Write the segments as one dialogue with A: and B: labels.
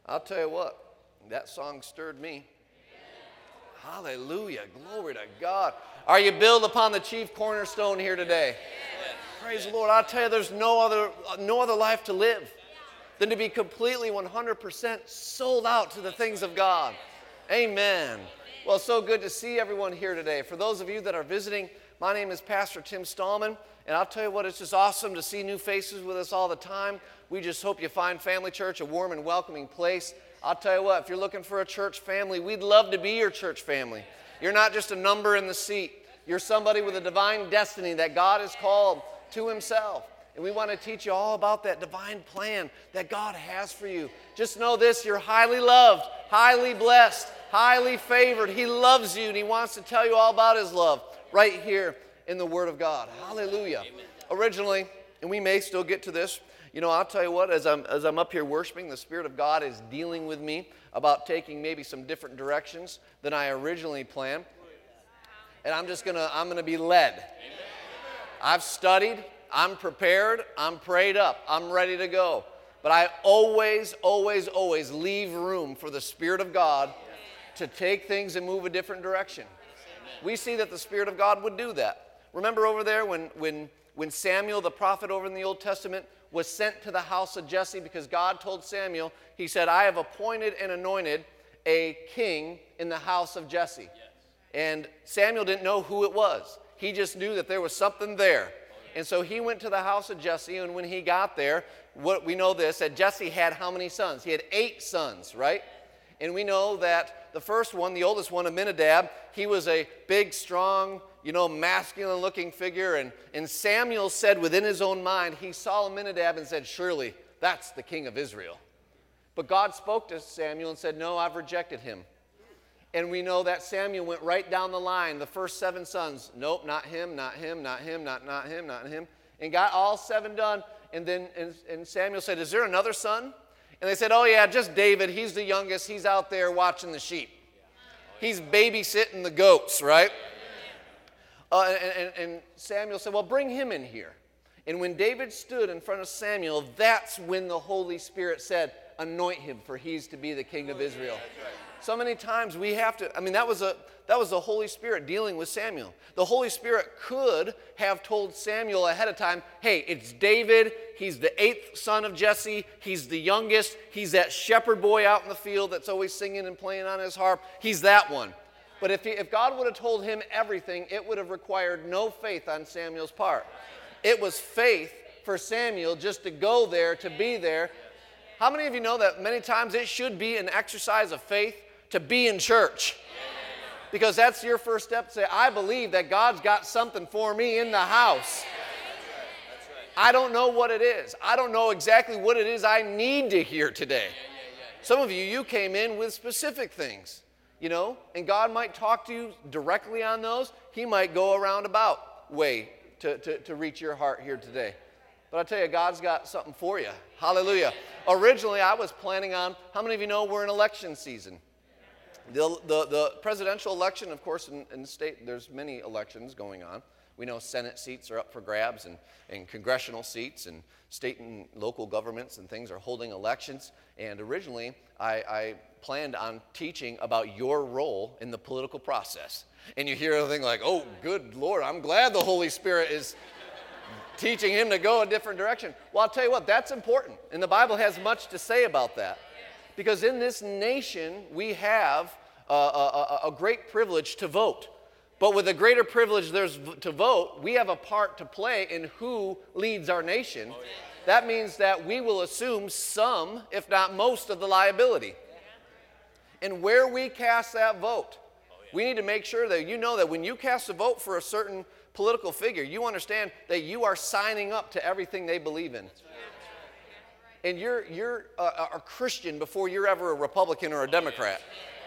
A: I'll tell you what, that song stirred me. Hallelujah. Glory to God. Are you built upon the chief cornerstone here today? Praise the Lord. I'll tell you, there's no other life to live than to be completely 100% sold out to the things of God. Amen. Well, it's so good to see everyone here today. For those of you that are visiting, my name is Pastor Tim Stallman, and I'll tell you what, it's just awesome to see new faces with us all the time. We just hope you find Family Church a warm and welcoming place. I'll tell you what, if you're looking for a church family, we'd love to be your church family. You're not just a number in the seat. You're somebody with a divine destiny that God has called to himself. And we want to teach you all about that divine plan that God has for you. Just know this, you're highly loved, highly blessed, highly favored. He loves you, and he wants to tell you all about his love right here in the Word of God. Hallelujah. Amen. Originally, and we may still get to this, you know, I'll tell you what, as I'm up here worshiping, the Spirit of God is dealing with me about taking maybe some different directions than I originally planned. And I'm gonna be led. I've studied, I'm prepared, I'm prayed up, I'm ready to go. But I always leave room for the Spirit of God to take things and move a different direction. We see that the Spirit of God would do that. Remember over there when Samuel, the prophet over in the Old Testament, was sent to the house of Jesse because God told Samuel, he said, I have appointed and anointed a king in the house of Jesse. Yes. And Samuel didn't know who it was. He just knew that there was something there. And so he went to the house of Jesse, and when he got there, what we know this, that Jesse had how many sons? He had 8 sons, right? And we know that the first one, the oldest one, Aminadab, he was a big, strong, masculine-looking figure. And Samuel said within his own mind, he saw Aminadab and said, surely that's the king of Israel. But God spoke to Samuel and said, no, I've rejected him. And we know that Samuel went right down the line, the first 7 sons. Nope, not him, not him, not him, not him, not him. And got all 7 done. And then and Samuel said, is there another son? And they said, oh yeah, just David. He's the youngest. He's out there watching the sheep. He's babysitting the goats, right? And Samuel said, well, bring him in here. And when David stood in front of Samuel, that's when the Holy Spirit said, anoint him, for he's to be the king of Israel. So many times we have to, that was the Holy Spirit dealing with Samuel. The Holy Spirit could have told Samuel ahead of time, hey, it's David, he's the 8th son of Jesse, he's the youngest, he's that shepherd boy out in the field that's always singing and playing on his harp, he's that one. But if God would have told him everything, it would have required no faith on Samuel's part. It was faith for Samuel just to go there, to be there. How many of you know that many times it should be an exercise of faith to be in church? Because that's your first step to say, I believe that God's got something for me in the house. I don't know what it is. I don't know exactly what it is I need to hear today. Some of you came in with specific things. And God might talk to you directly on those. He might go a roundabout way to reach your heart here today. But I'll tell you, God's got something for you. Hallelujah. Originally, I was planning on, how many of you know we're in election season? The presidential election, of course, in the state, there's many elections going on. We know Senate seats are up for grabs and congressional seats and state and local governments and things are holding elections. And originally, I planned on teaching about your role in the political process. And you hear a thing like, oh, good Lord, I'm glad the Holy Spirit is teaching him to go a different direction. Well, I'll tell you what, that's important. And the Bible has much to say about that. Because in this nation, we have a great privilege to vote. But with a greater privilege there's to vote, we have a part to play in who leads our nation. That means that we will assume some, if not most, of the liability. And where we cast that vote, we need to make sure that you know that when you cast a vote for a certain political figure, you understand that you are signing up to everything they believe in. And you're a Christian before you're ever a Republican or a Democrat.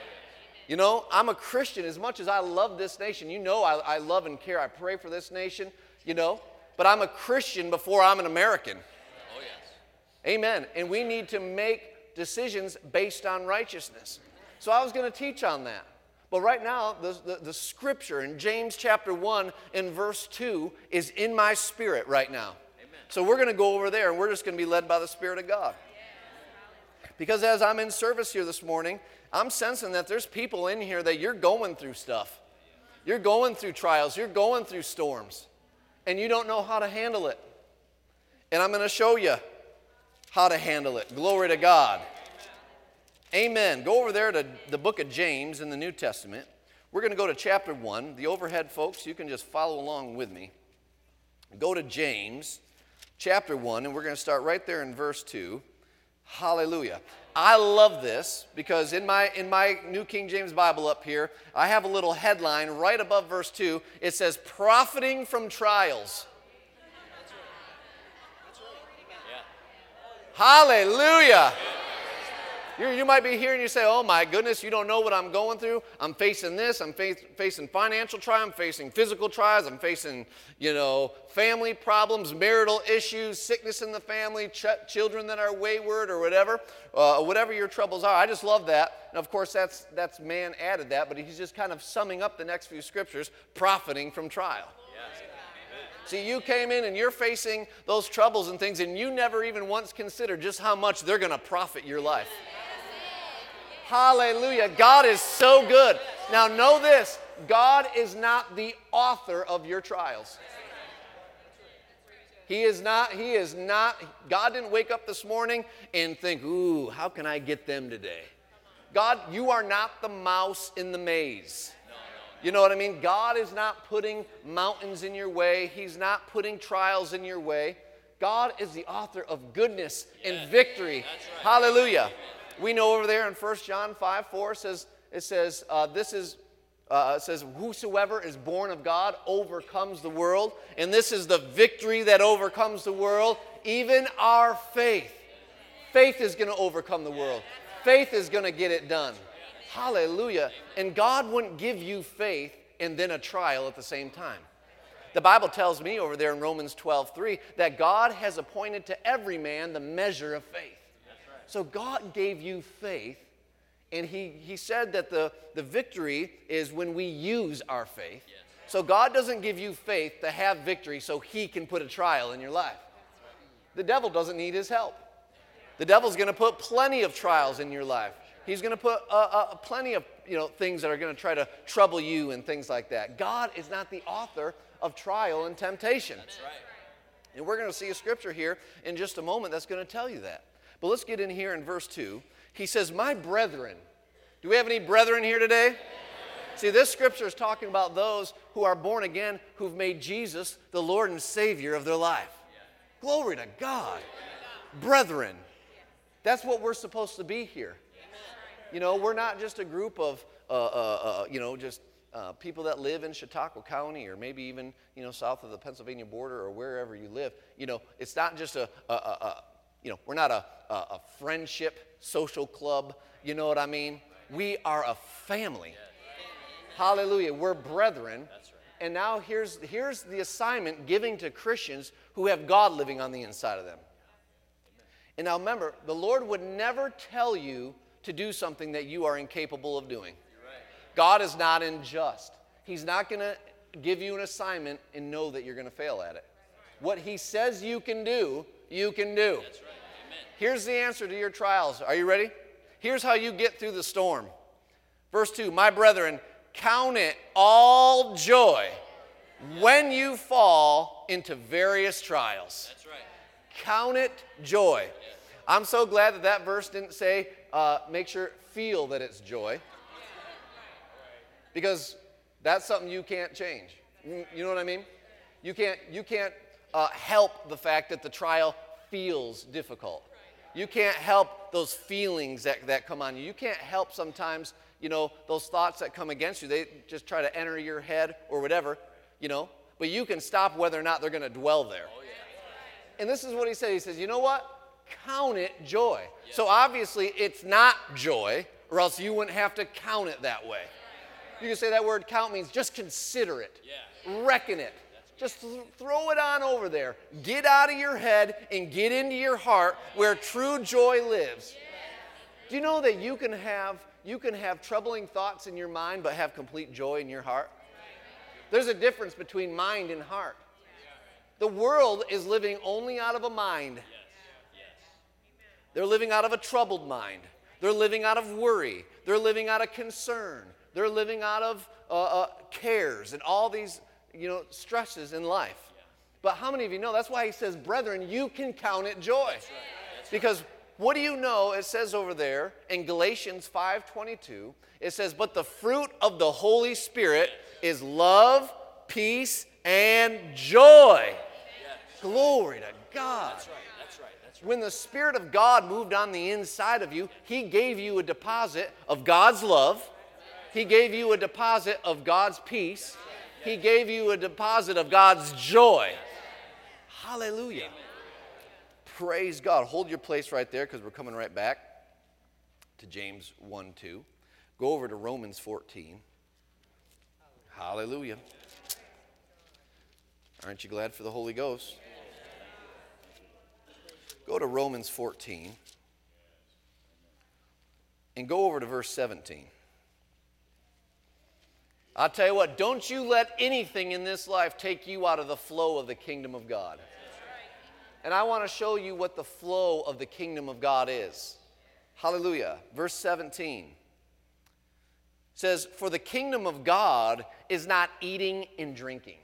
A: I'm a Christian as much as I love this nation. I love and care. I pray for this nation, But I'm a Christian before I'm an American. Oh, yes. Amen. And we need to make decisions based on righteousness. So I was going to teach on that. But right now, the scripture in James chapter 1 and verse 2 is in my spirit right now. Amen. So we're going to go over there, and we're just going to be led by the Spirit of God. Because as I'm in service here this morning, I'm sensing that there's people in here that you're going through stuff. You're going through trials. You're going through storms. And you don't know how to handle it. And I'm going to show you how to handle it. Glory to God. Amen. Go over there to the book of James in the New Testament. We're going to go to chapter 1. The overhead folks, you can just follow along with me. Go to James chapter 1, and we're going to start right there in verse 2. Hallelujah. I love this because in my New King James Bible up here, I have a little headline right above verse 2. It says, profiting from trials. Hallelujah. You might be here and you say, oh my goodness, you don't know what I'm going through. I'm facing this. I'm facing financial trials. I'm facing physical trials. I'm facing, family problems, marital issues, sickness in the family, children that are wayward or whatever your troubles are. I just love that. And of course, that's man added that, but he's just kind of summing up the next few scriptures, profiting from trial. See, you came in and you're facing those troubles and things, and you never even once considered just how much they're going to profit your life. Hallelujah. God is so good. Now know this, God is not the author of your trials. He is not, God didn't wake up this morning and think, ooh, how can I get them today? God, you are not the mouse in the maze. You know what I mean? God is not putting mountains in your way. He's not putting trials in your way. God is the author of goodness and victory. Right. Hallelujah. We know over there in 1 John 5:4 it says whosoever is born of God overcomes the world, and this is the victory that overcomes the world, even our faith. Faith is going to overcome the world. Faith is going to get it done. Hallelujah. And God wouldn't give you faith and then a trial at the same time. The Bible tells me over there in Romans 12:3 that God has appointed to every man the measure of faith. So God gave you faith, and he said that the victory is when we use our faith. So God doesn't give you faith to have victory so he can put a trial in your life. The devil doesn't need his help. The devil's going to put plenty of trials in your life. He's going to put plenty of things that are going to try to trouble you and things like that. God is not the author of trial and temptation. That's right. And we're going to see a scripture here in just a moment that's going to tell you that. But let's get in here in verse 2. He says, my brethren. Do we have any brethren here today? See, this scripture is talking about those who are born again, who've made Jesus the Lord and Savior of their life. Glory to God. Brethren. That's what we're supposed to be here. We're not just a group of, people that live in Chautauqua County or maybe even, south of the Pennsylvania border or wherever you live. It's not just we're not a friendship social club. You know what I mean? We are a family. Hallelujah. We're brethren. And now here's the assignment given to Christians who have God living on the inside of them. And now remember, the Lord would never tell you to do something that you are incapable of doing. God is not unjust. He's not going to give you an assignment and know that you're going to fail at it. What he says you can do, you can do. That's right. Amen. Here's the answer to your trials. Are you ready? Here's how you get through the storm. Verse 2, my brethren, count it all joy when you fall into various trials. That's right. Count it joy. Yeah. I'm so glad that verse didn't say, feel that it's joy. Because that's something you can't change. You know what I mean? You can't help the fact that the trial feels difficult. You can't help those feelings that come on you. You can't help sometimes, those thoughts that come against you. They just try to enter your head or whatever, But you can stop whether or not they're going to dwell there. Oh, yeah. And this is what he said. He says, you know what? Count it joy. Yeah. So obviously it's not joy, or else you wouldn't have to count it that way. You can say that word count means just consider it. Yeah. Reckon it. Just throw it on over there. Get out of your head and get into your heart where true joy lives. Do you know that you can have troubling thoughts in your mind but have complete joy in your heart? There's a difference between mind and heart. The world is living only out of a mind. They're living out of a troubled mind. They're living out of worry. They're living out of concern. They're living out of cares and all these, stresses in life. But how many of you know that's why he says, brethren, you can count it joy? That's right. Because what do you know? It says over there in Galatians 5:22, it says, but the fruit of the Holy Spirit is love, peace, and joy. Yes. Glory to God. That's right. That's right. That's right. When the Spirit of God moved on the inside of you, he gave you a deposit of God's love. He gave you a deposit of God's peace. He gave you a deposit of God's joy. Hallelujah. Praise God. Hold your place right there because we're coming right back to James 1:2. Go over to Romans 14. Hallelujah. Aren't you glad for the Holy Ghost? Go to Romans 14 and go over to verse 17. I'll tell you what, don't you let anything in this life take you out of the flow of the kingdom of God. And I want to show you what the flow of the kingdom of God is. Hallelujah. Verse 17 says, for the kingdom of God is not eating and drinking.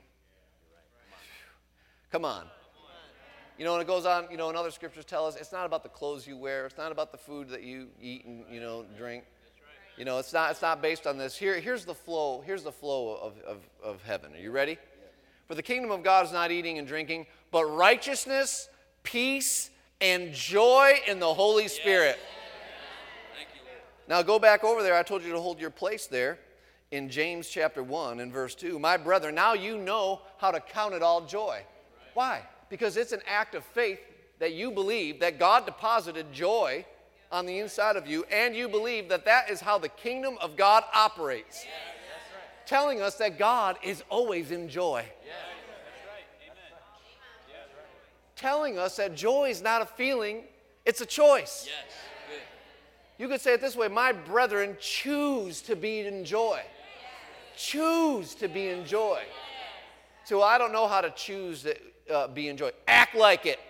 A: Come on. And it goes on, and other scriptures tell us it's not about the clothes you wear. It's not about the food that you eat and, drink. It's not based on this. Here's the flow. Here's the flow of heaven. Are you ready? For the kingdom of God is not eating and drinking, but righteousness, peace, and joy in the Holy Spirit. Thank you, Lord. Now go back over there. I told you to hold your place there in James chapter 1 and verse 2. My brethren, now you know how to count it all joy. Why? Because it's an act of faith that you believe that God deposited joy on the inside of you, and you believe that that is how the kingdom of God operates. Yeah, that's right. Telling us that God is always in joy. Yeah, that's right. Amen. Yeah, that's right. Telling us that joy is not a feeling, it's a choice. Yes. Good. You could say it this way, my brethren, choose to be in joy. Choose to be in joy. So I don't know how to choose to be in joy. Act like it.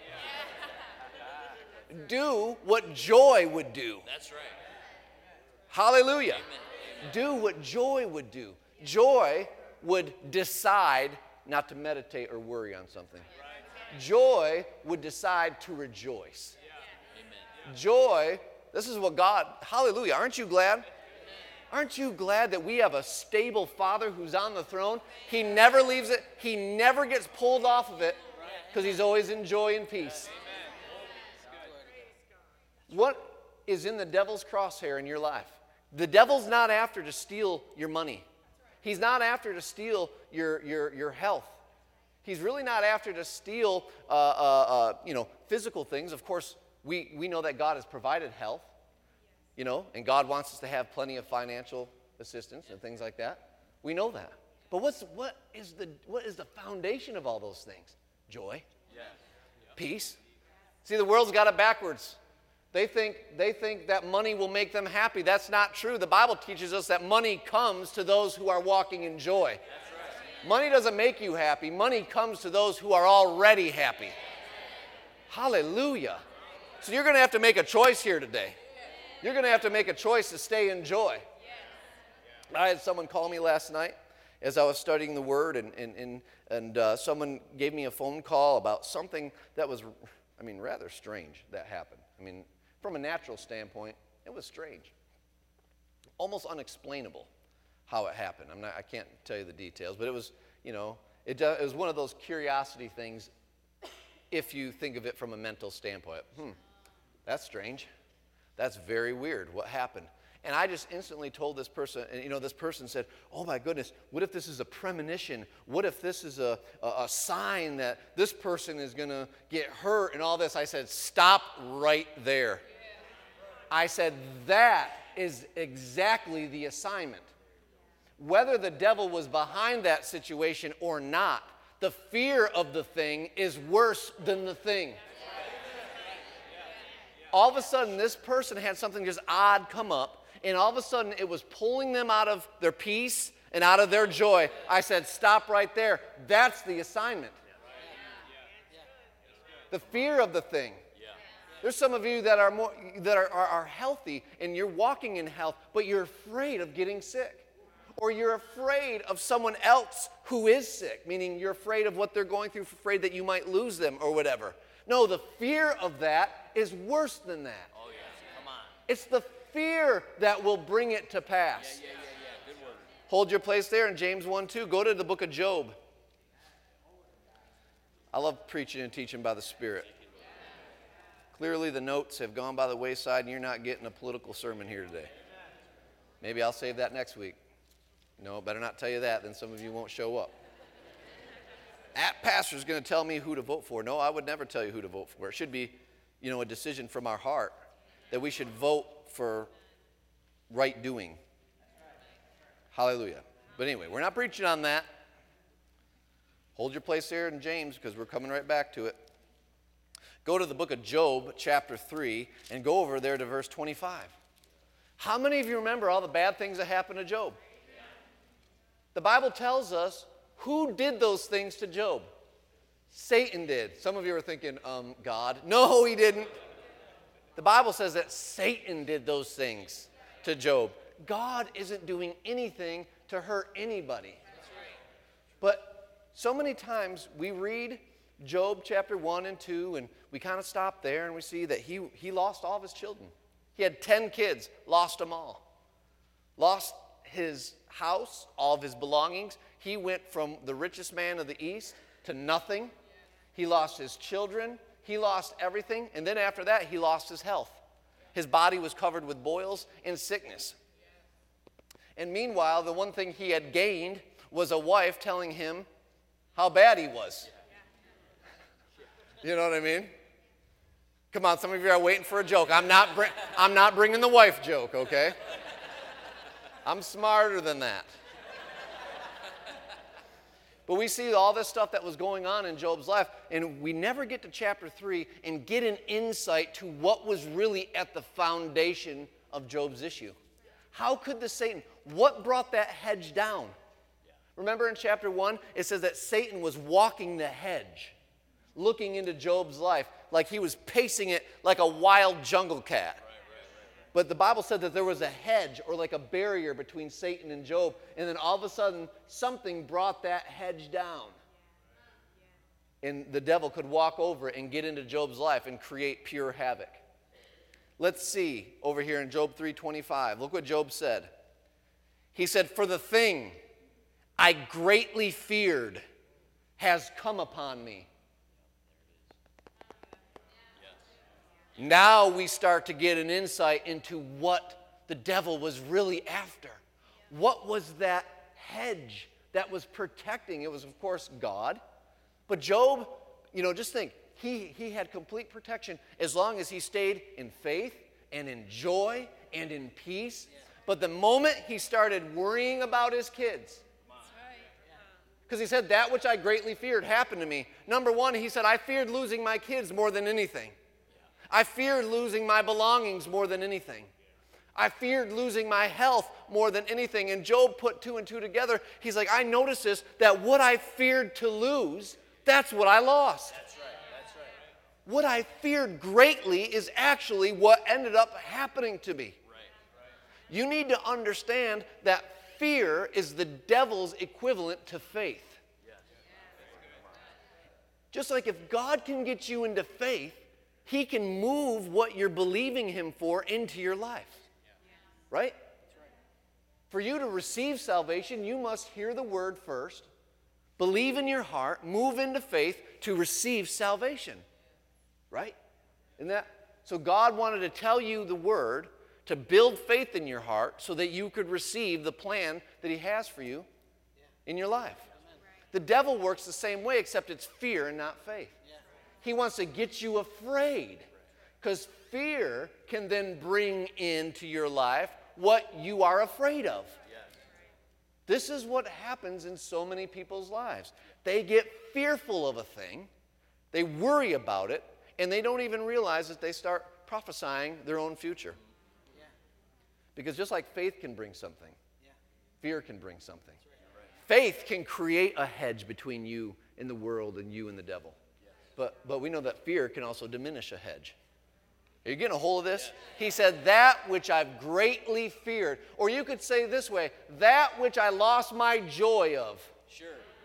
A: Do what joy would do. That's right. Hallelujah. Amen. Do what joy would do. Joy would decide not to meditate or worry on something. Joy would decide to rejoice. Joy, this is what God, hallelujah, aren't you glad? Aren't you glad that we have a stable Father who's on the throne? He never leaves it. He never gets pulled off of it because he's always in joy and peace. What is in the devil's crosshair in your life? The devil's not after to steal your money. He's not after to steal your health. He's really not after to steal physical things. Of course, we know that God has provided health, and God wants us to have plenty of financial assistance and things like that. We know that. But what is the foundation of all those things? Joy, peace. See, the world's got it backwards. They think that money will make them happy. That's not true. The Bible teaches us that money comes to those who are walking in joy. That's right. Money doesn't make you happy. Money comes to those who are already happy. Hallelujah. So you're going to have to make a choice here today. You're going to have to make a choice to stay in joy. I had someone call me last night as I was studying the Word, and someone gave me a phone call about something that was, rather strange that happened. From a natural standpoint, it was strange. Almost unexplainable how it happened. I can't tell you the details, but it was, it was one of those curiosity things if you think of it from a mental standpoint. That's strange. That's very weird. What happened? And I just instantly told this person, and this person said, oh my goodness, what if this is a premonition? What if this is a sign that this person is going to get hurt and all this? I said, stop right there. I said, that is exactly the assignment. Whether the devil was behind that situation or not, the fear of the thing is worse than the thing. All of a sudden, this person had something just odd come up, and all of a sudden, it was pulling them out of their peace and out of their joy. I said, stop right there. That's the assignment. The fear of the thing. There's some of you that are healthy and you're walking in health, but you're afraid of getting sick. Or you're afraid of someone else who is sick, meaning you're afraid of what they're going through, afraid that you might lose them or whatever. No, the fear of that is worse than that.
B: Oh, yes. Come on.
A: It's the fear that will bring it to pass.
B: Yeah. Good word.
A: Hold your place there in James 1:2. Go to the book of Job. I love preaching and teaching by the Spirit. Clearly the notes have gone by the wayside and you're not getting a political sermon here today. Maybe I'll save that next week. No, better not tell you that, then some of you won't show up. That pastor's going to tell me who to vote for. No, I would never tell you who to vote for. It should be, a decision from our heart that we should vote for right doing. Hallelujah. But anyway, we're not preaching on that. Hold your place there in James because we're coming right back to it. Go to the book of Job, chapter 3, and go over there to verse 25. How many of you remember all the bad things that happened to Job? The Bible tells us who did those things to Job. Satan did. Some of you are thinking, God. No, he didn't. The Bible says that Satan did those things to Job. God isn't doing anything to hurt anybody. But so many times we read Job chapter 1 and 2, and we kind of stop there and we see that he lost all of his children. He had 10 kids, lost them all. Lost his house, all of his belongings. He went from the richest man of the East to nothing. He lost his children. He lost everything. And then after that, he lost his health. His body was covered with boils and sickness. And meanwhile, the one thing he had gained was a wife telling him how bad he was. You know what I mean? Come on, some of you are waiting for a joke. I'm not bringing the wife joke, okay? I'm smarter than that. But we see all this stuff that was going on in Job's life, and we never get to chapter 3 and get an insight to what was really at the foundation of Job's issue. How could what brought that hedge down? Remember in chapter 1, it says that Satan was walking the hedge, looking into Job's life, like he was pacing it like a wild jungle cat. But the Bible said that there was a hedge or like a barrier between Satan and Job, and then all of a sudden, something brought that hedge down. And the devil could walk over and get into Job's life and create pure havoc. Let's see over here in Job 3:25. Look what Job said. He said, "For the thing I greatly feared has come upon me." Now we start to get an insight into what the devil was really after. What was that hedge that was protecting? It was, of course, God. But Job, just think, he had complete protection as long as he stayed in faith and in joy and in peace. But the moment he started worrying about his kids, because he said, that which I greatly feared happened to me. Number one, he said, I feared losing my kids more than anything. I feared losing my belongings more than anything. I feared losing my health more than anything. And Job put 2 and 2 together. He's like, I noticed this, that what I feared to lose, that's what I lost.
B: That's right.
A: What I feared greatly is actually what ended up happening to me.
B: Right.
A: You need to understand that fear is the devil's equivalent to faith.
B: Yes.
A: Just like if God can get you into faith, He can move what you're believing Him for into your life. Right? For you to receive salvation, you must hear the word first, believe in your heart, move into faith to receive salvation. Right? Isn't that? So God wanted to tell you the word to build faith in your heart so that you could receive the plan that He has for you in your life. The devil works the same way, except it's fear and not faith. He wants to get you afraid, because fear can then bring into your life what you are afraid of. This is what happens in so many people's lives. They get fearful of a thing, they worry about it, and they don't even realize that they start prophesying their own future. Because just like faith can bring something, fear can bring something. Faith can create a hedge between you and the world and you and the devil. But we know that fear can also diminish a hedge. Are you getting a hold of this? He said, that which I've greatly feared. Or you could say this way, that which I lost my joy of.
B: Sure.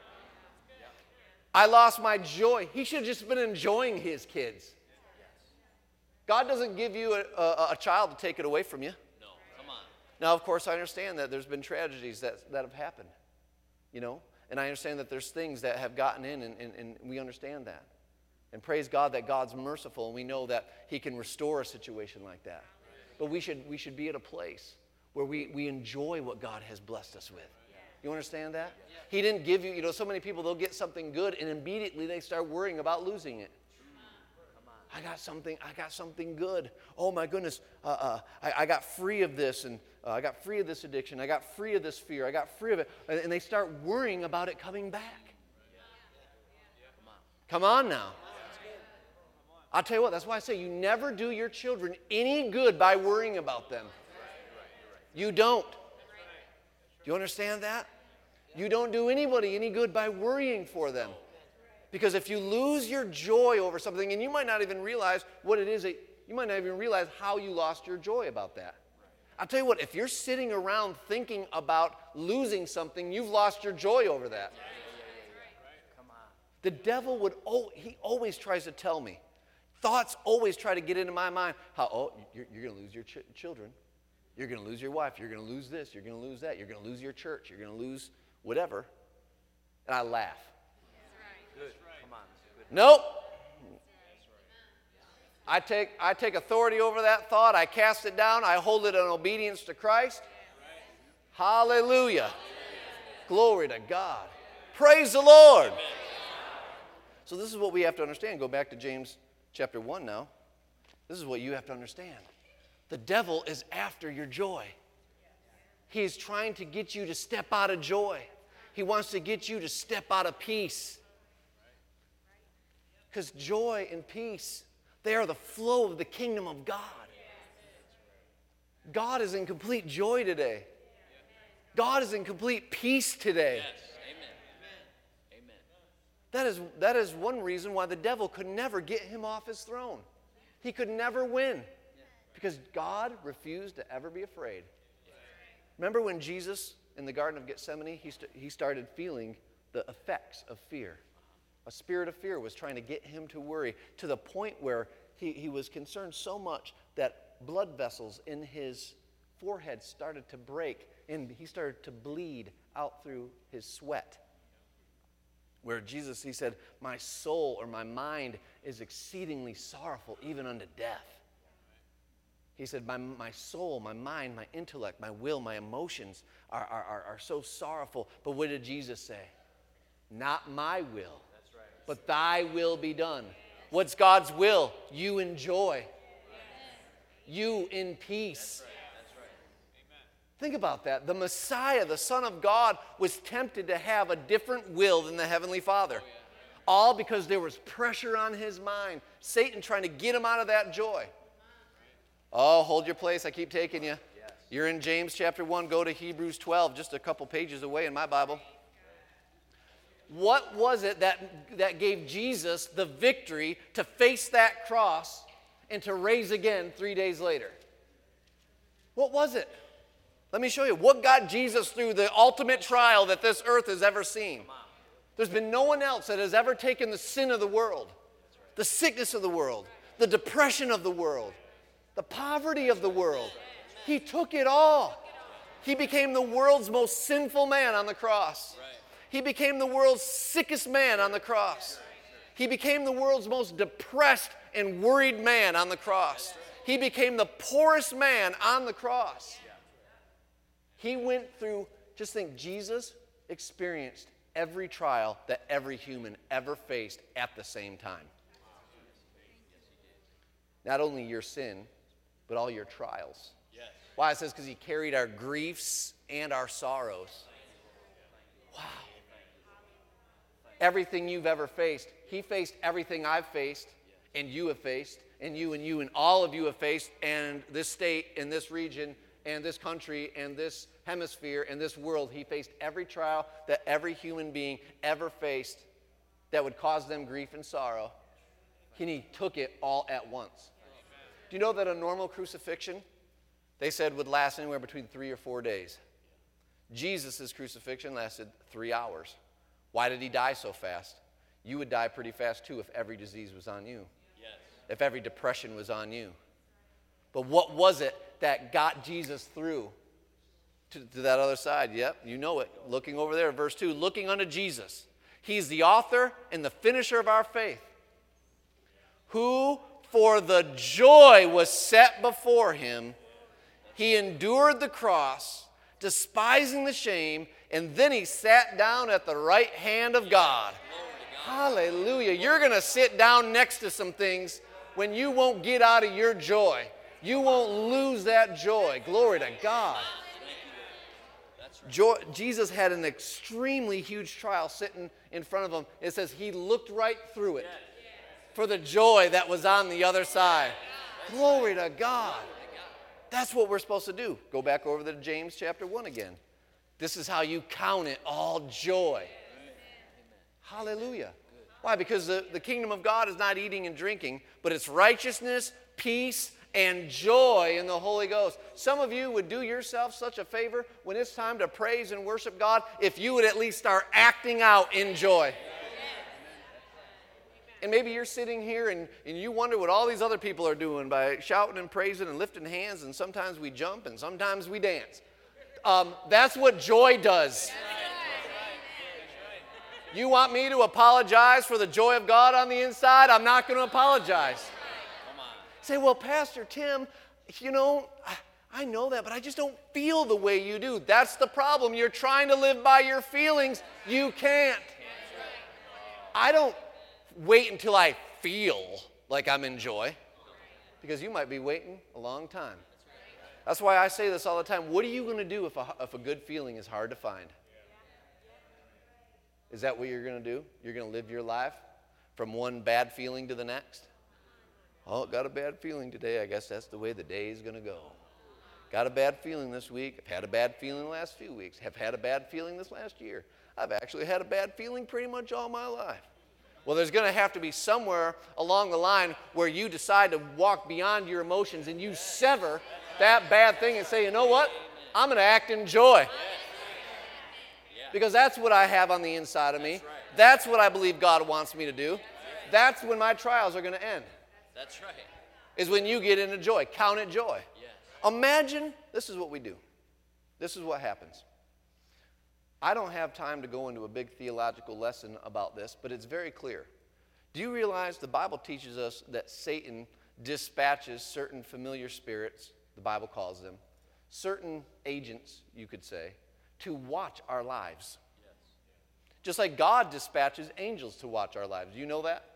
A: I lost my joy. He should have just been enjoying his kids. God doesn't give you a child to take it away from you.
B: No, come on.
A: Now, of course, I understand that there's been tragedies that have happened, you know, and I understand that there's things that have gotten in, and we understand that. And praise God that God's merciful, and we know that he can restore a situation like that. But we should be at a place where we enjoy what God has blessed us with. You understand that? He didn't give you, you know, so many people, they'll get something good, and immediately they start worrying about losing it. I got something good. Oh my goodness, I got free of this, and I got free of this addiction. I got free of this fear. I got free of it. And they start worrying about it coming back. Come on now. I'll tell you what, that's why I say you never do your children any good by worrying about them. You don't. Do you understand that? You don't do anybody any good by worrying for them. Because if you lose your joy over something, and you might not even realize what it is, you might not even realize how you lost your joy about that. I'll tell you what, if you're sitting around thinking about losing something, you've lost your joy over that.
B: Come on.
A: The devil he always tries to tell me. Thoughts always try to get into my mind. You're going to lose your children. You're going to lose your wife. You're going to lose this. You're going to lose that. You're going to lose your church. You're going to lose whatever. And I laugh.
B: Good. Come on. Good.
A: Nope. I take authority over that thought. I cast it down. I hold it in obedience to Christ. Hallelujah. Glory to God. Praise the Lord. So this is what we have to understand. Go back to James chapter 1 now. This is what you have to understand. The devil is after your joy. He is trying to get you to step out of joy. He wants to get you to step out of peace. Because joy and peace, they are the flow of the kingdom of God. God is in complete joy today. God is in complete peace today. That is one reason why the devil could never get him off his throne. He could never win. Because God refused to ever be afraid. Remember when Jesus, in the Garden of Gethsemane, he started feeling the effects of fear. A spirit of fear was trying to get him to worry, to the point where he was concerned so much that blood vessels in his forehead started to break, and he started to bleed out through his sweat. Where Jesus, he said, my soul or my mind is exceedingly sorrowful, even unto death. He said, my soul, my mind, my intellect, my will, my emotions are so sorrowful. But what did Jesus say? Not my will, but thy will be done. What's God's will? You enjoy. You in peace. Think about that. The Messiah, the Son of God, was tempted to have a different will than the Heavenly Father. All because there was pressure on his mind. Satan trying to get him out of that joy. Oh, hold your place. I keep taking you. You're in James chapter 1. Go to Hebrews 12, just a couple pages away in my Bible. What was it that gave Jesus the victory to face that cross and to raise again 3 days later? What was it? Let me show you. What got Jesus through the ultimate trial that this earth has ever seen? There's been no one else that has ever taken the sin of the world, the sickness of the world, the depression of the world, the poverty of the world. He took it all. He became the world's most sinful man on the cross. He became the world's sickest man on the cross. He became the world's most depressed and worried man on the cross. He became the poorest man on the cross. He went through, just think, Jesus experienced every trial that every human ever faced at the same time. Not only your sin, but all your trials. Why? It says because he carried our griefs and our sorrows. Wow. Everything you've ever faced, he faced everything I've faced, and you have faced, and you, and all of you have faced, and this state, and this region, and this country, and this hemisphere, and this world. He faced every trial that every human being ever faced that would cause them grief and sorrow. And he took it all at once. you know that a normal crucifixion, they said, would last anywhere between 3 or 4 days? Jesus' crucifixion lasted 3 hours. Why did he die so fast? You would die pretty fast too if every disease was on you. Yes. If every depression was on you. But what was it that got Jesus through to that other side? Yep, you know it. Looking over there, verse 2, looking unto Jesus. He's the author and the finisher of our faith, who for the joy was set before him, he endured the cross, despising the shame, and then he sat down at the right hand of God. Hallelujah. You're going to sit down next to some things when you won't get out of your joy. You won't lose that joy. Glory to God. Jesus had an extremely huge trial sitting in front of him. It says he looked right through it for the joy that was on the other side. Glory to God. That's what we're supposed to do. Go back over to James chapter 1 again. This is how you count it all joy. Hallelujah. Why? Because the kingdom of God is not eating and drinking, but it's righteousness, peace, and joy in the Holy Ghost. Some of you would do yourself such a favor when it's time to praise and worship God if you would at least start acting out in joy. And maybe you're sitting here and you wonder what all these other people are doing by shouting and praising and lifting hands, and sometimes we jump and sometimes we dance. That's what joy does. You want me to apologize for the joy of God on the inside? I'm not going to apologize. Say, well, Pastor Tim, you know, I know that, but I just don't feel the way you do. That's the problem. You're trying to live by your feelings. You can't. I don't wait until I feel like I'm in joy, because you might be waiting a long time. That's why I say this all the time. What are you going to do if a good feeling is hard to find? Is that what you're going to do? You're going to live your life from one bad feeling to the next? Oh, got a bad feeling today. I guess that's the way the day is going to go. Got a bad feeling this week. I've had a bad feeling the last few weeks. Have had a bad feeling this last year. I've actually had a bad feeling pretty much all my life. Well, there's going to have to be somewhere along the line where you decide to walk beyond your emotions and you sever that bad thing and say, you know what? I'm going to act in joy. Because that's what I have on the inside of me. That's what I believe God wants me to do. That's when my trials are going to end.
B: That's right.
A: Is when you get into joy. Count it joy. Yes. Imagine, this is what we do. This is what happens. I don't have time to go into a big theological lesson about this, but it's very clear. Do you realize the Bible teaches us that Satan dispatches certain familiar spirits, the Bible calls them, certain agents, you could say, to watch our lives? Yes. Just like God dispatches angels to watch our lives. Do you know that?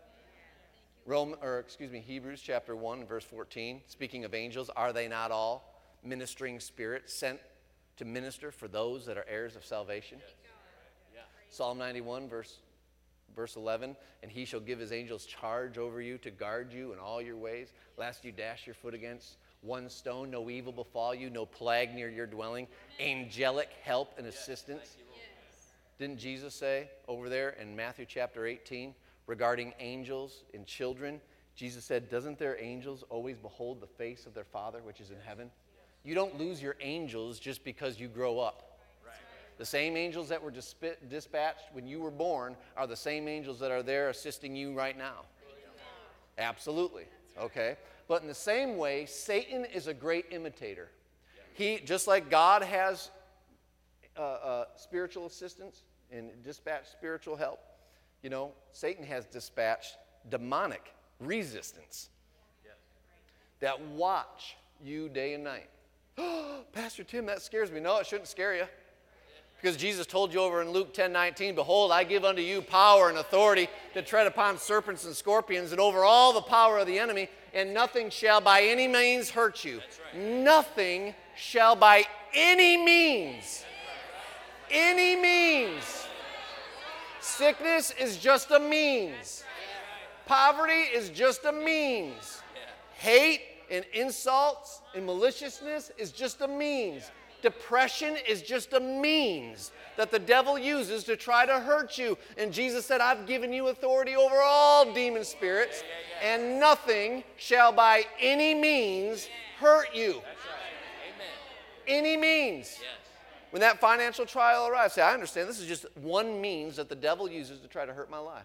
A: Hebrews chapter 1, verse 14, speaking of angels, are they not all ministering spirits sent to minister for those that are heirs of salvation? Yes. Yeah. Psalm 91, verse 11, and he shall give his angels charge over you to guard you in all your ways, lest you dash your foot against one stone. No evil befall you, no plague near your dwelling. Angelic help and assistance. Didn't Jesus say over there in Matthew chapter 18, regarding angels and children, Jesus said, doesn't their angels always behold the face of their Father which is in heaven? You don't lose your angels just because you grow up. The same angels that were dispatched when you were born are the same angels that are there assisting you right now. Absolutely. Okay? But in the same way, Satan is a great imitator. He, just like God has spiritual assistance and dispatched spiritual help, you know, Satan has dispatched demonic resistance that watch you day and night. Oh, Pastor Tim, that scares me. No, it shouldn't scare you. Because Jesus told you over in Luke 10:19, behold, I give unto you power and authority to tread upon serpents and scorpions and over all the power of the enemy, and nothing shall by any means hurt you. Right. Nothing shall by any means, any means. Sickness is just a means. Poverty is just a means. Hate and insults and maliciousness is just a means. Depression is just a means that the devil uses to try to hurt you. And Jesus said, I've given you authority over all demon spirits, and nothing shall by any means hurt you.
B: That's right. Amen.
A: Any means.
B: Yes.
A: When that financial trial arrives, say, I understand this is just one means that the devil uses to try to hurt my life.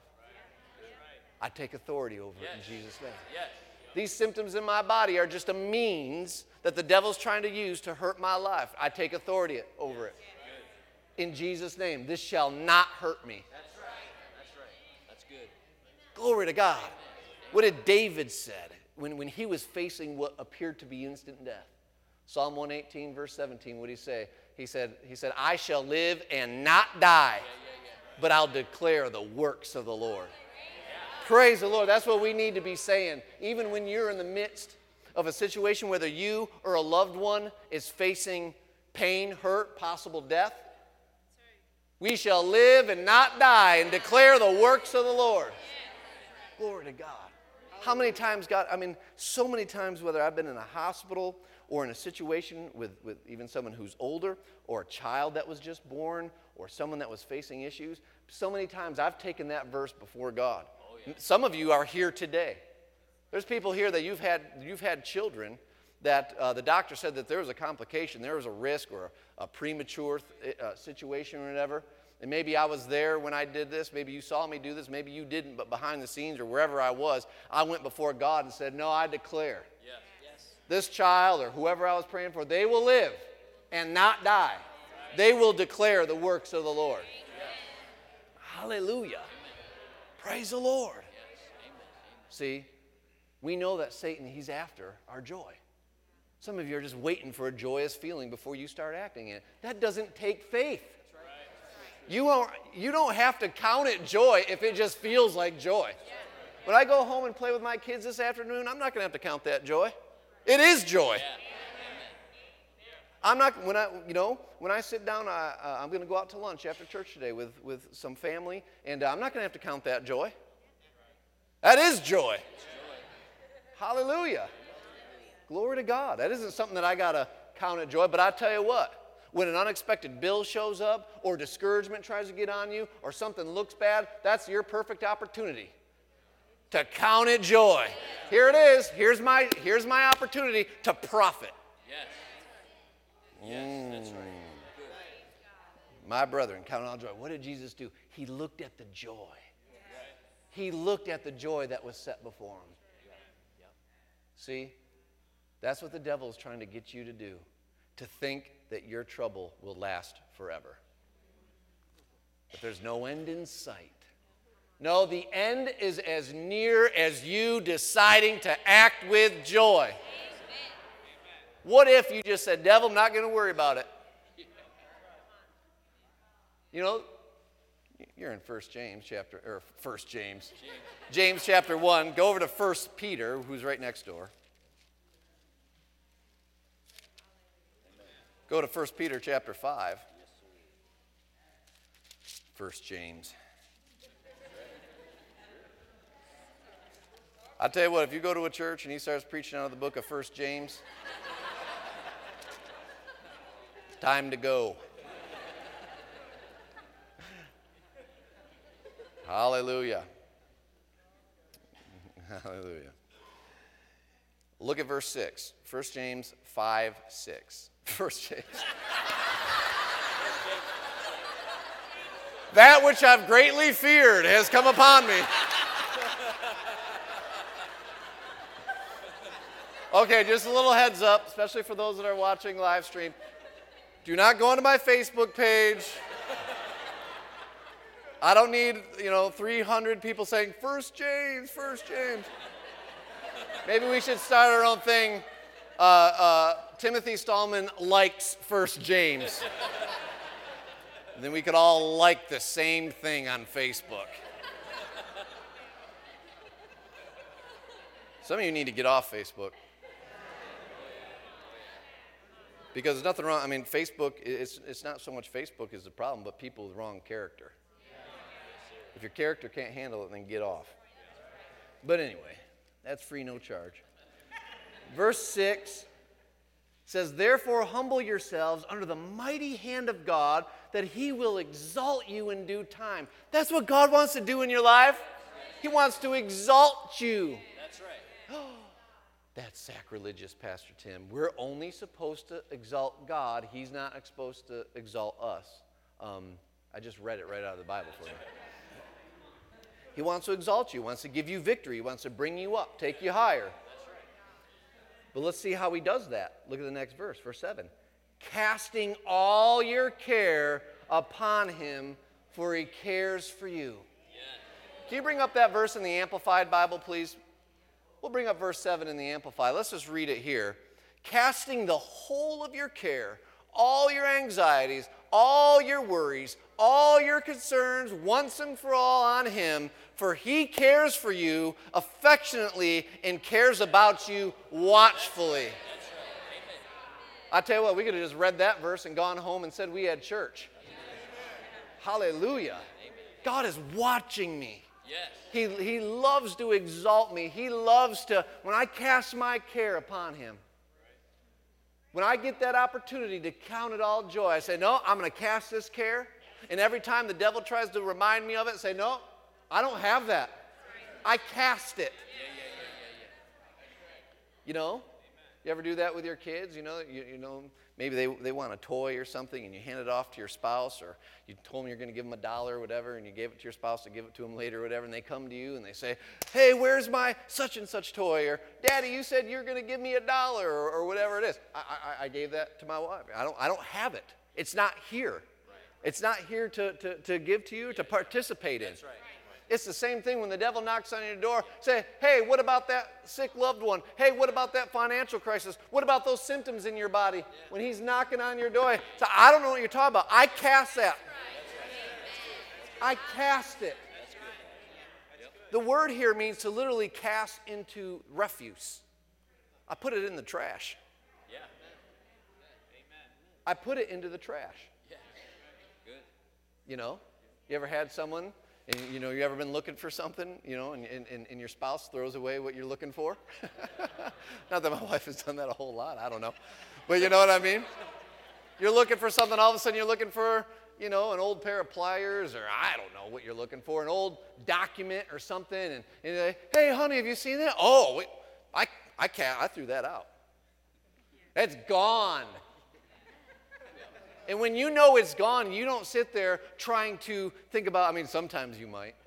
A: I take authority over it in Jesus' name.
B: Yes.
A: These symptoms in my body are just a means that the devil's trying to use to hurt my life. I take authority over it. In Jesus' name, this shall not hurt me.
B: That's right. That's right. That's good.
A: Glory to God. What did David said when he was facing what appeared to be instant death? Psalm 118, verse 17, what did he say? He said, I shall live and not die, but I'll declare the works of the Lord. Praise the Lord. That's what we need to be saying. Even when you're in the midst of a situation, whether you or a loved one is facing pain, hurt, possible death, we shall live and not die and declare the works of the Lord. Glory to God. How many times, God, so many times, whether I've been in a hospital or in a situation with even someone who's older, or a child that was just born, or someone that was facing issues, so many times I've taken that verse before God. Some of you are here today. There's people here that you've had children that the doctor said that there was a complication, there was a risk or a premature situation or whatever. And maybe I was there when I did this. Maybe you saw me do this. Maybe you didn't, but behind the scenes or wherever I was, I went before God and said, no, I declare this child or whoever I was praying for, they will live and not die. They will declare the works of the Lord. Hallelujah. Praise the Lord. See, we know that Satan, he's after our joy. Some of you are just waiting for a joyous feeling before you start acting it. That doesn't take faith. You don't have to count it joy if it just feels like joy. When I go home and play with my kids this afternoon, I'm not going to have to count that joy. It is joy. I'm not, when I sit down, I'm going to go out to lunch after church today with some family, and I'm not going to have to count that joy. That is joy. Hallelujah. Glory to God. That isn't something that I got to count it joy, but I tell you what, when an unexpected bill shows up, or discouragement tries to get on you, or something looks bad, that's your perfect opportunity to count it joy. Here it is. Here's my opportunity to profit.
B: Yes, that's right.
A: My brethren, count it all joy. What did Jesus do? He looked at the joy. He looked at the joy that was set before him. See, that's what the devil is trying to get you to do, to think that your trouble will last forever. But there's no end in sight. No, the end is as near as you deciding to act with joy. What if you just said, devil, I'm not going to worry about it? You know, you're in James chapter 1. Go over to 1 Peter, who's right next door. Go to 1 Peter chapter 5. 1 James. I'll tell you what, if you go to a church and he starts preaching out of the book of 1 James, time to go. Hallelujah. Hallelujah. Look at verse 6. 1 James 5:6. 1 James. That which I've greatly feared has come upon me. Okay, just a little heads up, especially for those that are watching live stream. Do not go onto my Facebook page. I don't need, 300 people saying, 1 James, 1 James. Maybe we should start our own thing. Timothy Stallman likes 1 James. Then we could all like the same thing on Facebook. Some of you need to get off Facebook. Because there's nothing wrong. Facebook, it's not so much Facebook is the problem, but people with wrong character. If your character can't handle it, then get off. But anyway, that's free, no charge. Verse 6, It says, therefore humble yourselves under the mighty hand of God, that he will exalt you in due time. That's what God wants to do in your life. He wants to exalt you.
B: That's right.
A: That's sacrilegious, Pastor Tim. We're only supposed to exalt God. He's not supposed to exalt us. I just read it right out of the Bible for you. He wants to exalt you. He wants to give you victory. He wants to bring you up, take you higher. But let's see how he does that. Look at the next verse, verse 7. Casting all your care upon him, for he cares for you. Can you bring up that verse in the Amplified Bible, please? We'll bring up verse 7 in the Amplified. Let's just read it here. Casting the whole of your care, all your anxieties, all your worries, all your concerns once and for all on him, for he cares for you affectionately and cares about you watchfully. I tell you what, we could have just read that verse and gone home and said we had church. Hallelujah. God is watching me.
B: Yes.
A: He loves to exalt me. He loves to, when I cast my care upon him, when I get that opportunity to count it all joy, I say, no, I'm going to cast this care. And every time the devil tries to remind me of it, say, no, I don't have that. I cast it. You know, you ever do that with your kids? You know, maybe they want a toy or something, and you hand it off to your spouse, or you told them you're going to give them $1 or whatever, and you gave it to your spouse to give it to them later or whatever, and they come to you and they say, hey, where's my such and such toy? Or, Daddy, you said you're going to give me $1 or whatever it is. I gave that to my wife. I don't have it. It's not here. It's not here to give to you, to participate in.
B: That's right.
A: It's the same thing when the devil knocks on your door. Say, hey, what about that sick loved one? Hey, what about that financial crisis? What about those symptoms in your body? When he's knocking on your door, say, I don't know what you're talking about. I cast that. I cast it. The word here means to literally cast into refuse. I put it in the trash.
B: Yeah.
A: I put it into the trash.
B: Yeah. Good.
A: You know, you ever had someone, and you know, you ever been looking for something, you know, and your spouse throws away what you're looking for? Not that my wife has done that a whole lot, I don't know. But you know what I mean? You're looking for something, all of a sudden you're looking for, you know, an old pair of pliers, or I don't know what you're looking for, an old document or something, and you're like, hey, honey, have you seen that? Oh, wait, I can't, I threw that out. It's gone. And when you know it's gone, you don't sit there trying to think about, I mean, sometimes you might.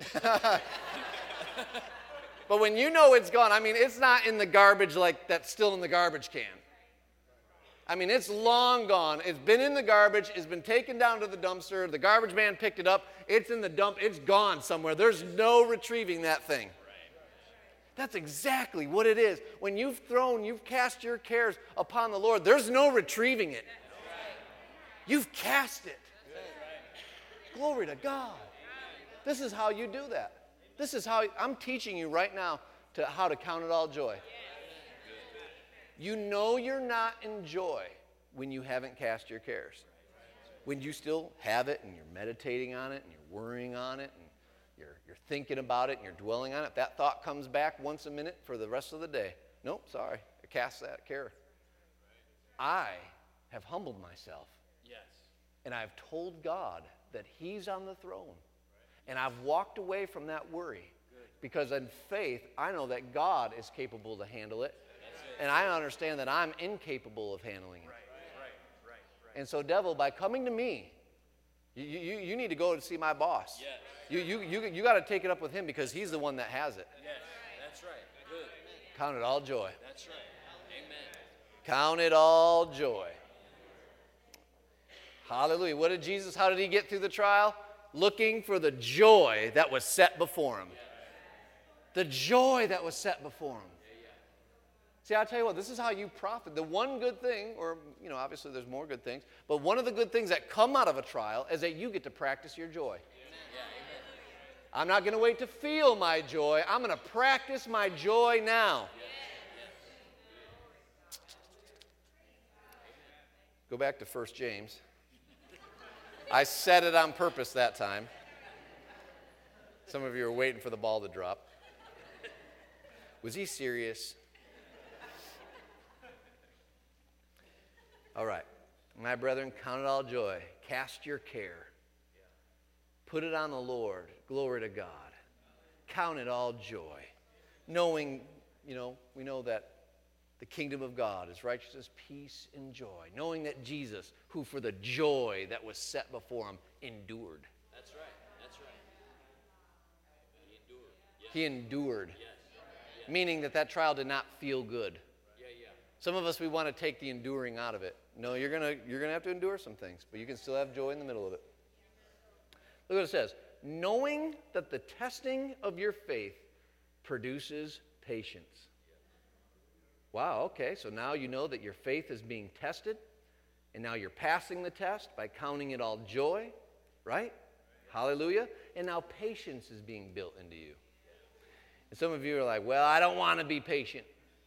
A: But when you know it's gone, I mean, it's not in the garbage like that's still in the garbage can. I mean, it's long gone. It's been in the garbage. It's been taken down to the dumpster. The garbage man picked it up. It's in the dump. It's gone somewhere. There's no retrieving that thing. That's exactly what it is. When you've cast your cares upon the Lord, there's no retrieving it. You've cast it. Glory to God. This is how you do that. This is how I'm teaching you right now to how to count it all joy. You know you're not in joy when you haven't cast your cares. When you still have it and you're meditating on it and you're worrying on it and you're thinking about it and you're dwelling on it. That thought comes back once a minute for the rest of the day. Nope, sorry. I cast that care. I have humbled myself.
B: Yes.
A: And I've told God that he's on the throne. And I've walked away from that worry. Because in faith, I know that God is capable to handle it. And I understand that I'm incapable of handling it.
B: Right.
A: And so, devil, by coming to me, you need to go and see my boss.
B: Yes.
A: You got to take it up with him because he's the one that has it.
B: Yes. That's right. Good.
A: Count it all joy.
B: That's right. Amen.
A: Count it all joy. Hallelujah. How did he get through the trial? Looking for the joy that was set before him. The joy that was set before him. See, I'll tell you what, this is how you profit. The one good thing, or, you know, obviously there's more good things, but one of the good things that come out of a trial is that you get to practice your joy. I'm not going to wait to feel my joy. I'm going to practice my joy now. Go back to 1 James. I said it on purpose that time. Some of you are waiting for the ball to drop. Was he serious? All right. My brethren, count it all joy. Cast your care. Put it on the Lord. Glory to God. Count it all joy. Knowing, we know that the kingdom of God is righteousness, peace, and joy. Knowing that Jesus, who for the joy that was set before him, endured.
B: That's right. That's right. He endured. Yes.
A: He endured.
B: Yes. Yes.
A: Meaning that trial did not feel good.
B: Yeah.
A: Some of us, we want to take the enduring out of it. No, you're gonna have to endure some things, but you can still have joy in the middle of it. Look what it says. Knowing that the testing of your faith produces patience. Wow, okay, so now you know that your faith is being tested, and now you're passing the test by counting it all joy, right? Hallelujah. And now patience is being built into you. And some of you are like, well, I don't want to be patient.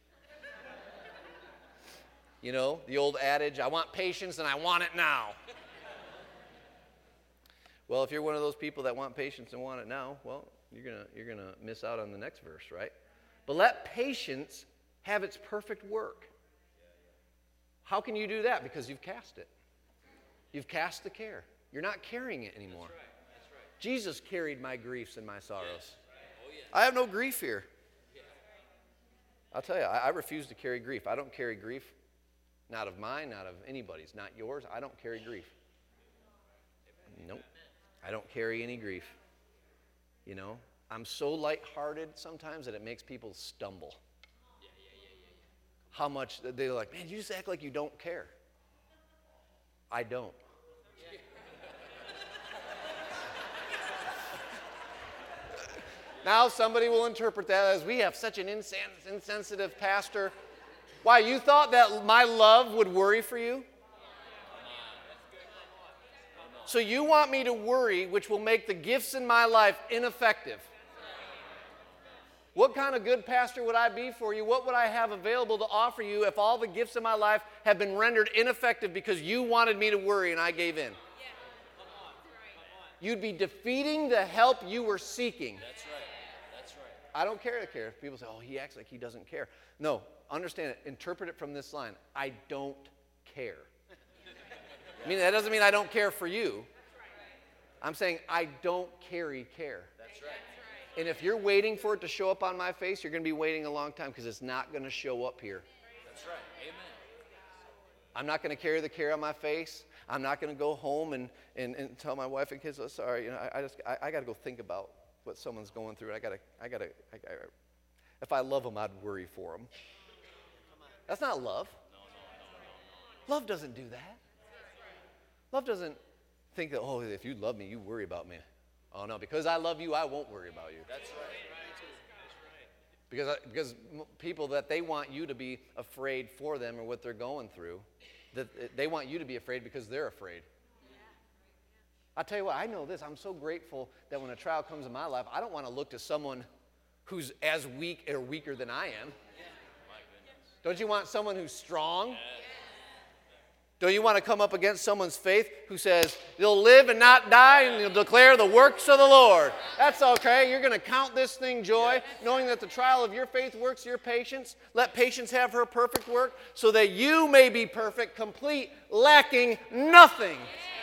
A: The old adage, I want patience and I want it now. Well, if you're one of those people that want patience and want it now, well, you're gonna miss out on the next verse, right? But let patience have its perfect work. How can you do that? Because you've cast it. You've cast the care. You're not carrying it anymore.
B: That's right. That's right.
A: Jesus carried my griefs and my sorrows.
B: Yes. Oh, yes.
A: I have no grief here. I'll tell you, I refuse to carry grief. I don't carry grief, not of mine, not of anybody's, not yours. I don't carry grief. Nope. I don't carry any grief. I'm so lighthearted sometimes that it makes people stumble. How much they're like, man, you just act like you don't care. I don't. Now somebody will interpret that as we have such an insensitive pastor. Why, you thought that my love would worry for you? So you want me to worry, which will make the gifts in my life ineffective. What kind of good pastor would I be for you? What would I have available to offer you if all the gifts in my life have been rendered ineffective because you wanted me to worry and I gave in? You'd be defeating the help you were seeking.
B: That's right. That's right.
A: I don't care. People say, oh, he acts like he doesn't care. No, understand it. Interpret it from this line. I don't care. That doesn't mean I don't care for you. I'm saying I don't carry care.
B: That's right.
A: And if you're waiting for it to show up on my face, you're going to be waiting a long time because it's not going to show up here.
B: That's right. Amen.
A: I'm not going to carry the care on my face. I'm not going to go home and tell my wife and kids, oh, sorry, I got to go think about what someone's going through. If I love them, I'd worry for them. That's not love. No. Love doesn't do that. Love doesn't think that, oh, if you love me, you worry about me. Oh, no, because I love you, I won't worry about you.
B: That's right.
A: Because people that they want you to be afraid for them or what they're going through, that they want you to be afraid because they're afraid. I'll tell you what, I know this. I'm so grateful that when a trial comes in my life, I don't want to look to someone who's as weak or weaker than I am. Don't you want someone who's strong? Don't you want to come up against someone's faith who says, they'll live and not die and they'll declare the works of the Lord? That's okay. You're going to count this thing joy, knowing that the trial of your faith works your patience. Let patience have her perfect work so that you may be perfect, complete, lacking nothing.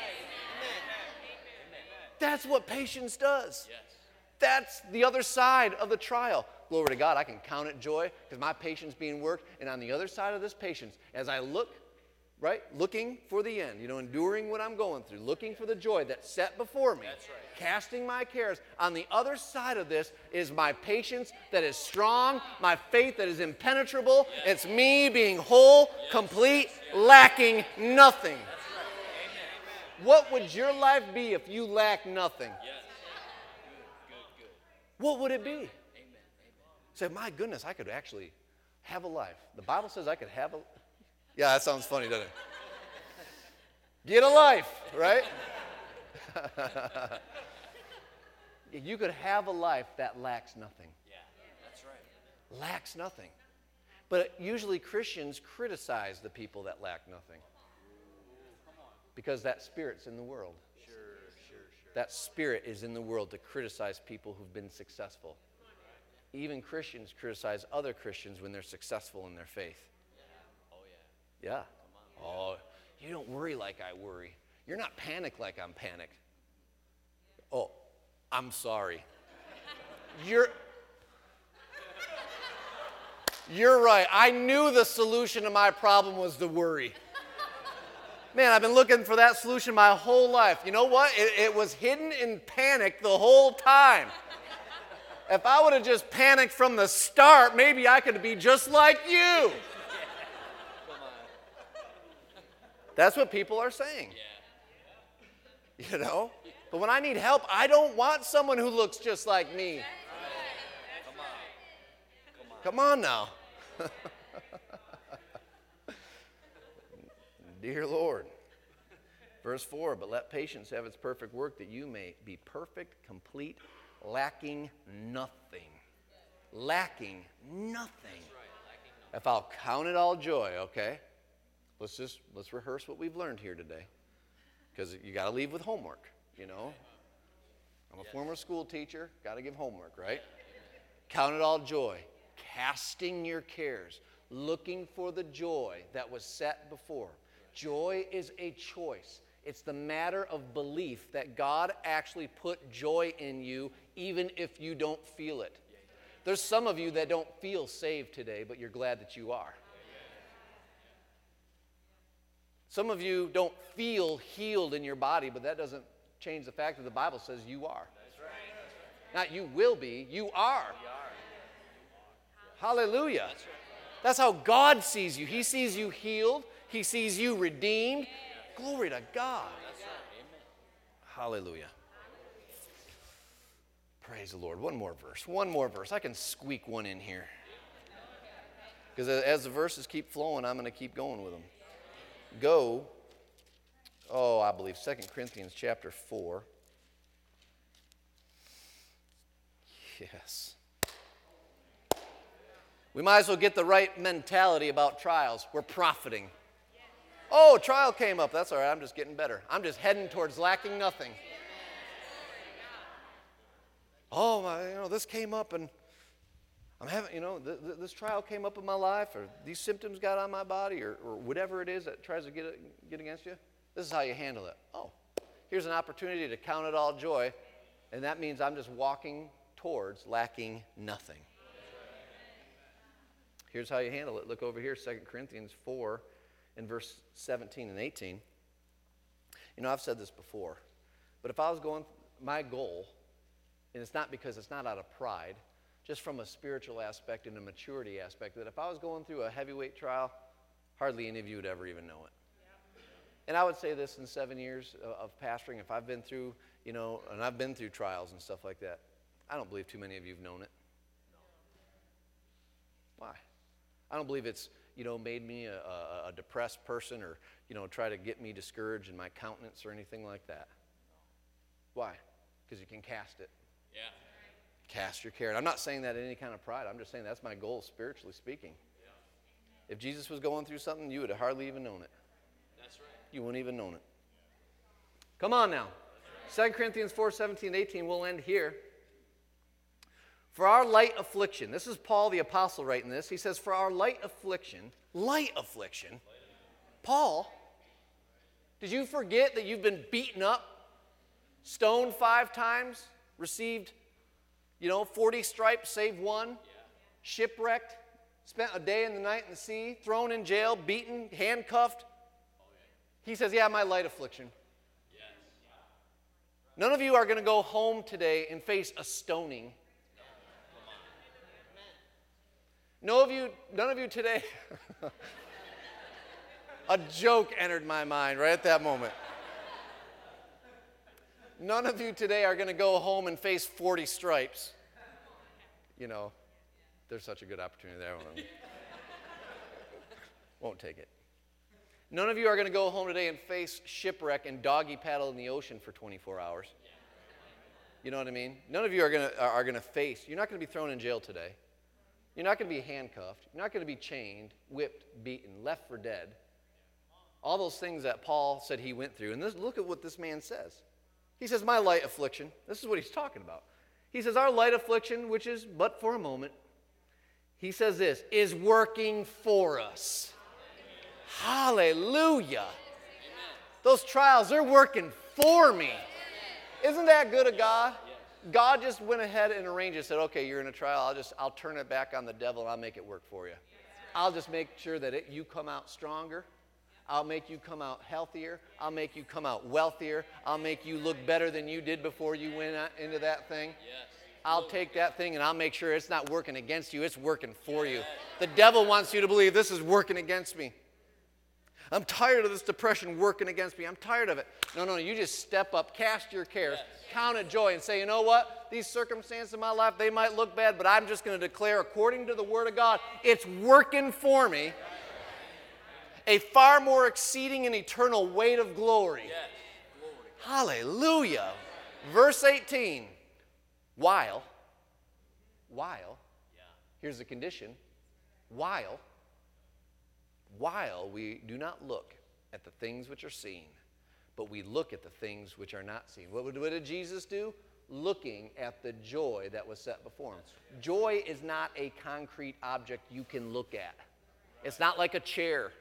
A: That's what patience does. That's the other side of the trial. Glory to God, I can count it joy because my patience being worked. And on the other side of this patience, as I look, right, looking for the end, enduring what I'm going through, looking for the joy that's set before me,
B: That's right.
A: casting my cares. On the other side of this is my patience that is strong, my faith that is impenetrable. It's me being whole, complete, lacking nothing. What would your life be if you lacked nothing?
B: Yes. Good.
A: What would it be?
B: Amen.
A: Say, my goodness, I could actually have a life. The Bible says I could have a... Yeah, that sounds funny, doesn't it? Get a life, right? You could have a life that lacks nothing.
B: Yeah, that's right.
A: Lacks nothing. But usually Christians criticize the people that lack nothing. Because that spirit's in the world.
B: Sure.
A: That spirit is in the world to criticize people who've been successful. Even Christians criticize other Christians when they're successful in their faith.
B: Oh,
A: Yeah. Oh, You don't worry like I worry. You're not panicked like I'm panicked. Oh, I'm sorry. You're right. I knew the solution to my problem was to worry. Man, I've been looking for that solution my whole life. You know what? It was hidden in panic the whole time. If I would have just panicked from the start, maybe I could be just like you. That's what people are saying. You know? But when I need help, I don't want someone who looks just like me. Come on now. Dear Lord. Verse 4, but let patience have its perfect work, that you may be perfect, complete, lacking nothing. Lacking nothing. If I'll count it all joy, okay? Let's rehearse what we've learned here today. Because you got to leave with homework, you know. I'm a former school teacher, got to give homework, right? Count it all joy, casting your cares, looking for the joy that was set before. Joy is a choice. It's the matter of belief that God actually put joy in you even if you don't feel it. There's some of you that don't feel saved today, but you're glad that you are. Some of you don't feel healed in your body, but that doesn't change the fact that the Bible says you are. Not you will be, you are. Hallelujah. That's how God sees you. He sees you healed. He sees you redeemed. Glory to God. Hallelujah. Praise the Lord. One more verse. I can squeak one in here. Because as the verses keep flowing, I'm going to keep going with them. Go, I believe 2 Corinthians chapter 4. Yes. We might as well get the right mentality about trials. We're profiting. Oh, trial came up. That's all right. I'm just getting better. I'm just heading towards lacking nothing. Oh, this came up and I'm having, this trial came up in my life, or these symptoms got on my body, or whatever it is that tries to get against you. This is how you handle it. Oh, here's an opportunity to count it all joy, and that means I'm just walking towards lacking nothing. Here's how you handle it. Look over here, 2 Corinthians 4 in verse 17 and 18. I've said this before, but if I was going, my goal, and it's not because it's not out of pride, just from a spiritual aspect and a maturity aspect, that if I was going through a heavyweight trial, hardly any of you would ever even know it. And I would say this in 7 years of pastoring, if I've been through, and I've been through trials and stuff like that, I don't believe too many of you have known it. Why? I don't believe it's, made me a depressed person or, try to get me discouraged in my countenance or anything like that. Why? Because you can cast it.
B: Yeah.
A: Cast your care. And I'm not saying that in any kind of pride. I'm just saying that's my goal, spiritually speaking. Yeah. If Jesus was going through something, you would have hardly even known it.
B: That's right.
A: You wouldn't even known it. Come on now. 2 Corinthians 4, 17, 18, we'll end here. For our light affliction, this is Paul the apostle writing this. He says, for our light affliction. Paul, did you forget that you've been beaten up, stoned 5 times, received 40 stripes, save one, shipwrecked, spent a day and the night in the sea, thrown in jail, beaten, handcuffed? He says, my light affliction.
B: Yes.
A: None of you are going to go home today and face a stoning. None of you today, a joke entered my mind right at that moment. None of you today are going to go home and face 40 stripes. There's such a good opportunity there. Won't take it. None of you are going to go home today and face shipwreck and doggy paddle in the ocean for 24 hours. You know what I mean? None of you are going to face, you're not going to be thrown in jail today. You're not going to be handcuffed. You're not going to be chained, whipped, beaten, left for dead. All those things that Paul said he went through. And look at what this man says. He says, my light affliction, this is what he's talking about. He says, our light affliction, which is but for a moment, he says this, is working for us. Hallelujah. Those trials, they're working for me. Isn't that good of God? God just went ahead and arranged it, said, okay, you're in a trial. I'll turn it back on the devil and I'll make it work for you. I'll just make sure that you come out stronger. I'll make you come out healthier. I'll make you come out wealthier. I'll make you look better than you did before you went into that thing. I'll take that thing and I'll make sure it's not working against you. It's working for you. The devil wants you to believe this is working against me. I'm tired of this depression working against me. I'm tired of it. No, you just step up, cast your cares, count it joy, and say, you know what? These circumstances in my life, they might look bad, but I'm just going to declare, according to the Word of God, it's working for me. A far more exceeding and eternal weight of glory. Hallelujah. Verse 18. While, here's the condition, while we do not look at the things which are seen, but we look at the things which are not seen. What did Jesus do? Looking at the joy that was set before him. Joy is not a concrete object you can look at. It's not like a chair.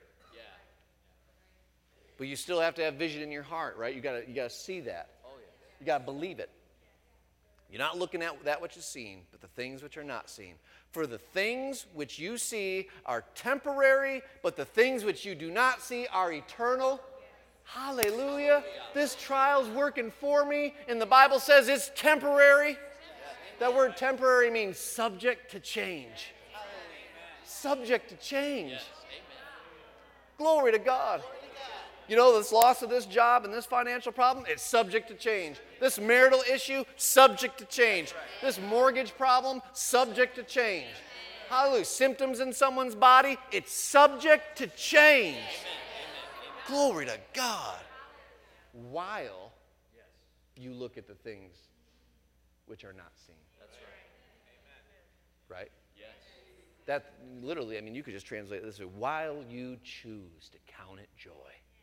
A: But you still have to have vision in your heart, right? You gotta see that. You gotta believe it. You're not looking at that which is seen, but the things which are not seen. For the things which you see are temporary, but the things which you do not see are eternal. Hallelujah. This trial's working for me, and the Bible says it's temporary. That word temporary means subject to change. Subject to change. Glory to God. You know, this loss of this job and this financial problem, it's subject to change. This marital issue, subject to change. This mortgage problem, subject to change. Hallelujah. Symptoms in someone's body, it's subject to change. Glory to God. While you look at the things which are not seen.
B: That's right.
A: Right?
B: Yes.
A: That literally, I mean, you could just translate this as while you choose to count it joy.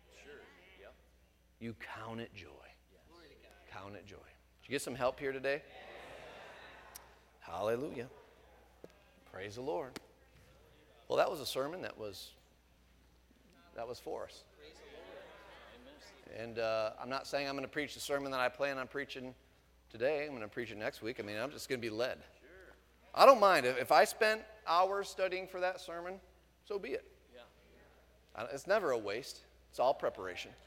A: You count it joy. Count it joy. Did you get some help here today? Hallelujah. Praise the Lord. Well, that was a sermon that was for us. And I'm not saying I'm going to preach the sermon that I plan on preaching today. I'm going to preach it next week. I mean, I'm just going to be led. I don't mind. If I spent hours studying for that sermon, so be it. It's never a waste. It's all preparation.